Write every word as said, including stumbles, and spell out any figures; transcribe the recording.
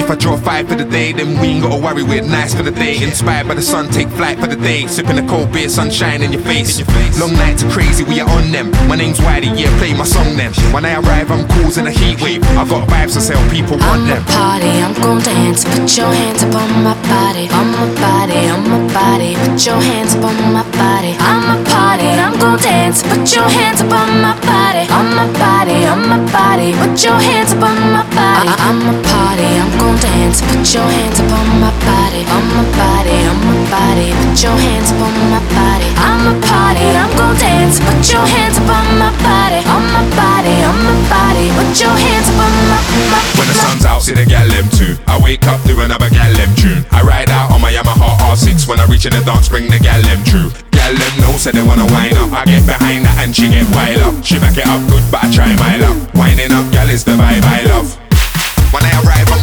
If I draw five for the day, then we ain't gotta worry, we're nice for the day. Inspired by the sun, take flight for the day. Sipping a cold beer, sunshine in your face. Long nights are crazy, we are on them. My name's Wiley, yeah, play my song then. When I arrive, I'm causing a heat wave. I've got vibes to sell, people want them. I'm a party, I'm gon' dance. Put your hands up on my body, on my body, on my body. Put your hands up on my body. I'm a party, I'm gon' dance. Put your hands up on my body, on my body, on my body. Put your hands up on my body. I- I'm a party, I'm gon' dance. Put your hands up on my body, on my body, on my body. Put your hands up on my body. I'm a party, I'm gon' dance. Put your hands up on my body, on my body, on my body. Put your hands up on my, my, When the sun's out, see the gal them too. I wake up to another gal them tune. I ride out on my Yamaha R six. When I reach in the dance, bring the gal them true. Gal them know, say they wanna wind up. I get behind that and she get wild up. She back it up good, but I try my luck. Winding up, gal is the vibe I love. When I arrive, I'm